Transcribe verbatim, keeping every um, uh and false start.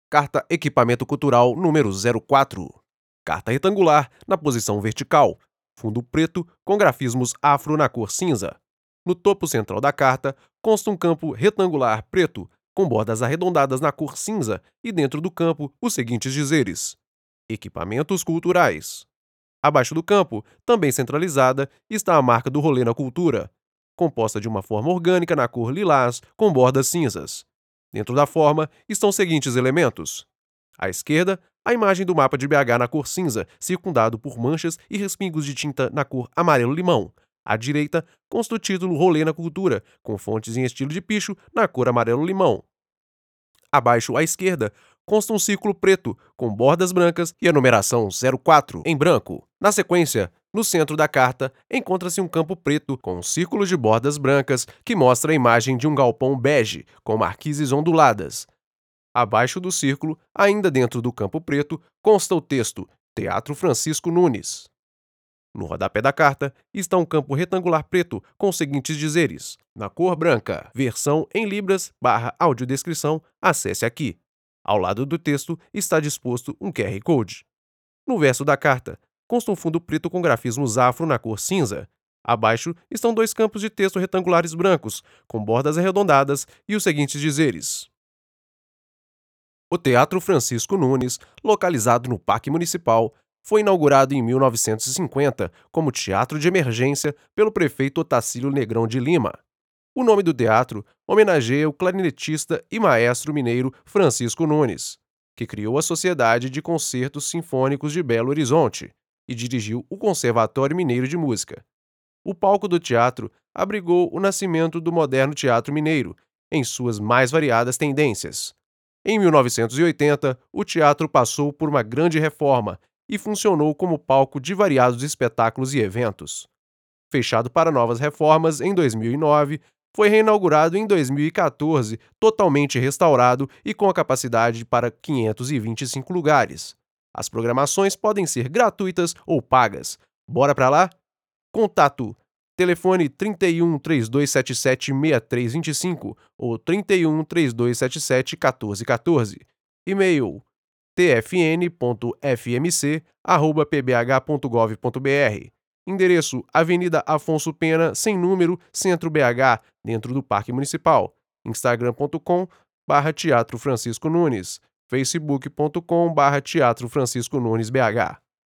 Carta Equipamento Cultural número zero quatro. Carta retangular na posição vertical. Fundo preto com grafismos afro na cor cinza. No topo central da carta consta um campo retangular preto com bordas arredondadas na cor cinza e dentro do campo os seguintes dizeres: Equipamentos culturais. Abaixo do campo, também centralizada, está a marca do Rolê na Cultura, composta de uma forma orgânica na cor lilás com bordas cinzas. Dentro da forma estão os seguintes elementos: à esquerda, a imagem do mapa de B H na cor cinza, circundado por manchas e respingos de tinta na cor amarelo-limão. À direita, consta o título Rolê na Cultura, com fontes em estilo de picho na cor amarelo-limão. Abaixo à esquerda, consta um círculo preto, com bordas brancas e a numeração zero quatro em branco. Na sequência, no centro da carta, encontra-se um campo preto com um círculo de bordas brancas que mostra a imagem de um galpão bege com marquises onduladas. Abaixo do círculo, ainda dentro do campo preto, consta o texto Teatro Francisco Nunes. No rodapé da carta está um campo retangular preto com os seguintes dizeres: na cor branca, versão em libras barra audiodescrição, acesse aqui. Ao lado do texto está disposto um Q R Code. No verso da carta, consta um fundo preto com grafismos afro na cor cinza. Abaixo estão dois campos de texto retangulares brancos, com bordas arredondadas e os seguintes dizeres: o Teatro Francisco Nunes, localizado no Parque Municipal, foi inaugurado em mil novecentos e cinquenta como teatro de emergência pelo prefeito Otacílio Negrão de Lima. O nome do teatro homenageia o clarinetista e maestro mineiro Francisco Nunes, que criou a Sociedade de Concertos Sinfônicos de Belo Horizonte e dirigiu o Conservatório Mineiro de Música. O palco do teatro abrigou o nascimento do moderno teatro mineiro, em suas mais variadas tendências. Em mil novecentos e oitenta, o teatro passou por uma grande reforma e funcionou como palco de variados espetáculos e eventos. Fechado para novas reformas em dois mil e nove, foi reinaugurado em dois mil e quatorze, totalmente restaurado e com a capacidade para quinhentos e vinte e cinco lugares. As programações podem ser gratuitas ou pagas. Bora pra lá? Contato: telefone trinta e um, três dois sete sete, seis três dois cinco ou trinta e um, três dois sete sete, um quatro um quatro. E-mail: t f n ponto f m c arroba p b h ponto gov ponto b r. Endereço: Avenida Afonso Pena, sem número, Centro B H, dentro do Parque Municipal. instagram ponto com barra Teatro Francisco Nunes. facebook ponto com barra Teatro Francisco Nunes B H.